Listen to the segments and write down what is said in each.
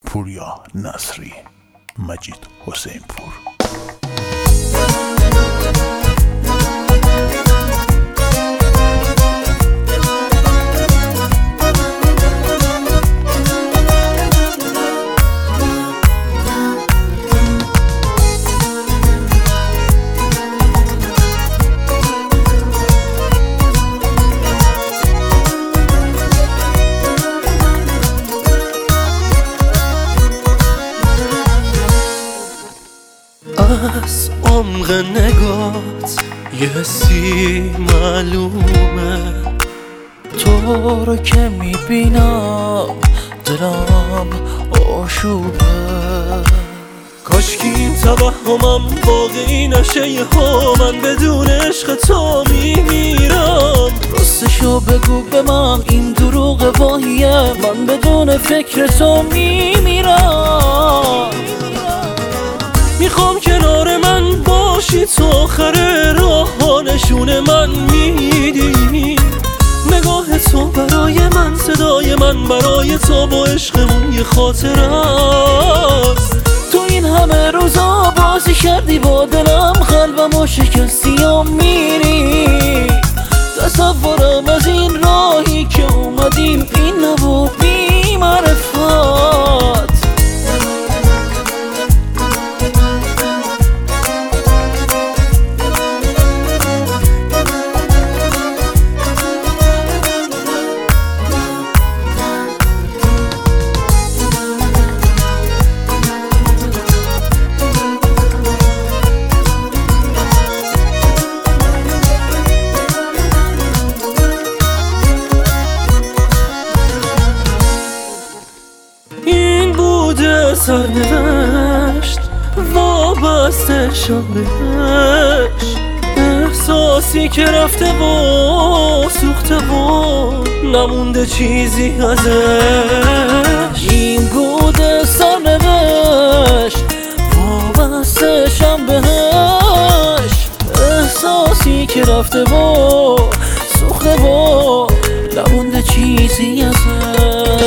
پوریا نصری، مجید حسین پور. از عمق نگات یه حسی معلومه، تو رو که میبینم دلم آشوبه. کاشکی این توهمم واقعی نشه، یه ها من بدون عشق تو میمیرم. راستشو بگو به من، این دروغ واهیه، من بدون فکر تو میمیرم. میخوام کنار من باشی تا آخر راه ها، نشون من میدی. نگاه تو برای من، صدای من برای تو، با عشقمون یه خاطره است. تو این همه روزا بازی کردی با دلم، قلبمو شکستی و میری. تصورم از این راهی که اومدیم این نبود بی معرفت. سرنوشت وابسته شم بهش، احساسی که رفته و سوخته و نمونده چیزی ازش. این بوده سرنوشت وابسته شم بهش، احساسی که رفته و سوخته و نمونده چیزی ازش.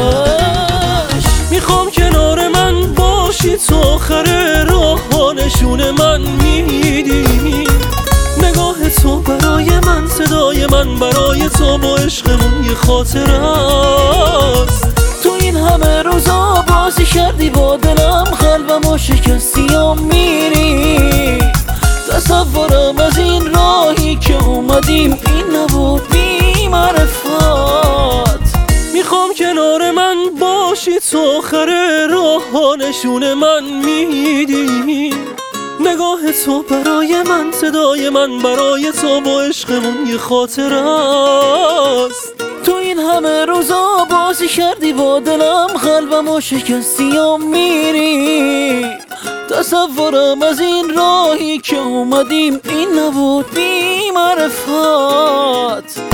میخوام کنار من باشی تا آخر راه ها، نشون من میدی. نگاه تو برای من، صدای من برای تو، با عشقمون یه خاطره است. تو این همه روزا بازی کردی با دلم، قلبمو شکستی و میری. تصورم از این راهی که اومدیم این نبود بی معرفت. میخوام کنار من باشی تا آخر راه ها، نشون من میدی. نگاه تو برای من، صدای من برای تو، با عشقمون یه خاطره است. تو این همه روزا بازی کردی با دلم، قلبمو شکستی و میری. تصورم از این راهی که اومدیم این نبود بی معرفت.